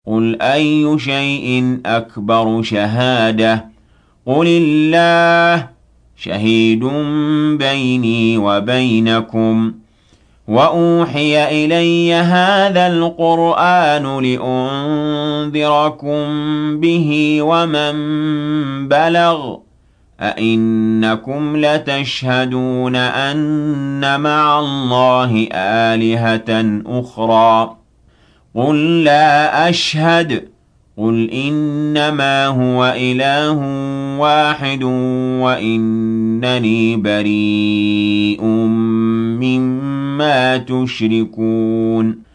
قُلْ أَيُّ شَيْءٍ أَكْبَرُ شَهَادَةً قُلِ اللَّهُ شَهِيدٌ بَيْنِي وَبَيْنَكُمْ وَأُوحِيَ إِلَيَّ هَٰذَا الْقُرْآنُ لِأُنذِرَكُم بِهِ وَمَن بَلَغَ أَئِنَّكُمْ لَتَشْهَدُونَ أَنَّ مَعَ اللَّهِ آلِهَةً أُخْرَىٰ قُل لَّا أَشْهَدُ قُلْ إِنَّمَا هُوَ إِلَٰهٌ وَاحِدٌ وَإِنَّنِي بَرِيءٌ مِّمَّا تُشْرِكُونَ